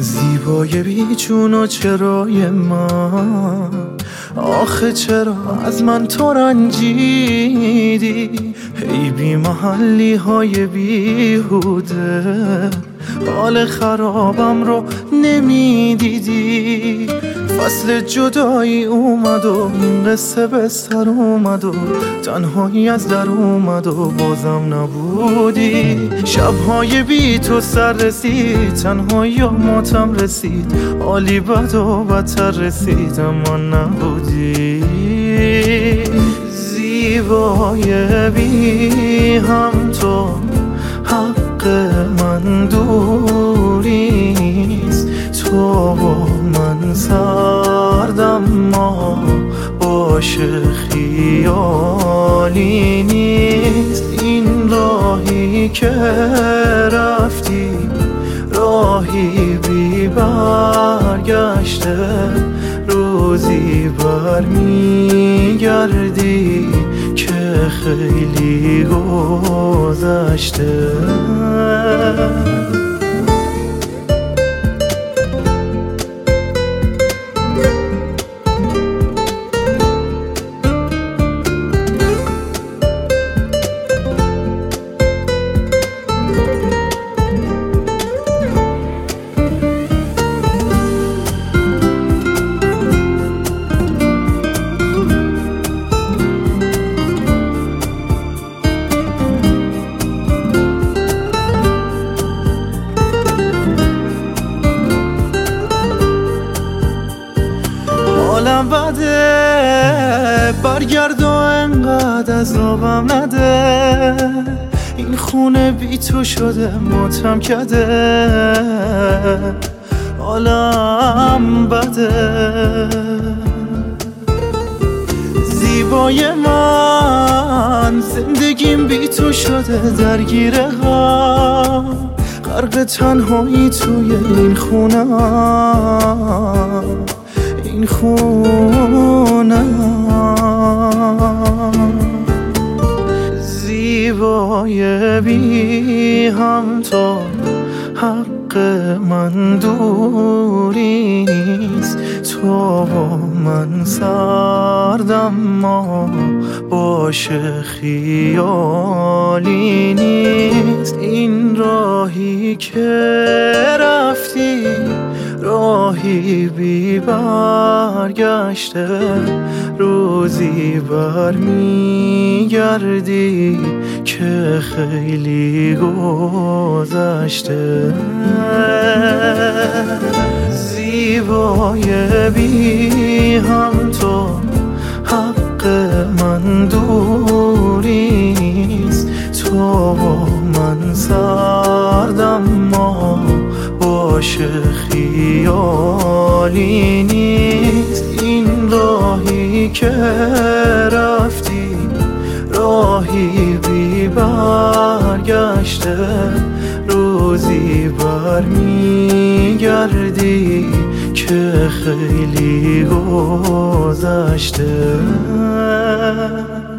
زیبای بیچون و چرای من، آخه چرا از من تو رنجیدی؟ ای بی محلی های بیهوده، حال خرابم رو نمیدیدی. فصل جدایی اومد و این قصه به سر اومد و تنهایی از در اومد و بازم نبودی. شبهای بی تو سر رسید، تنهایی و ماتم رسید، حالی بد و بدتر رسید اما نبودی. زیبای بی هم تو، حق من دوری نیست. تو با من سردم ما باشه خیالی نیست. این راهی که رفتی راهی بی برگشته، روزی برمیگردی که خیلی گذشته. حالم بده، برگرد و انقدر عذابم نده. این خونه بی تو شده ماتم کده، حالم بده. زیبای من، زندگیم بی تو شده درگیر غم، غرق تنهایی توی این خونه، این خونه. زیبای بی هم تو، حق من دوری نیست. تو با من سردم ما باشه خیالی نیست. این راهی که رفتی راهی بی برگشته، روزی برمیگردی که خیلی گذشته. زیبای بی هم تو، حق من دوری نیست. تو با من سردم ما باشه خیالی نیست. این راهی که رفتی راهی بی برگشته، روزی برمیگردی که خیلی گذشته.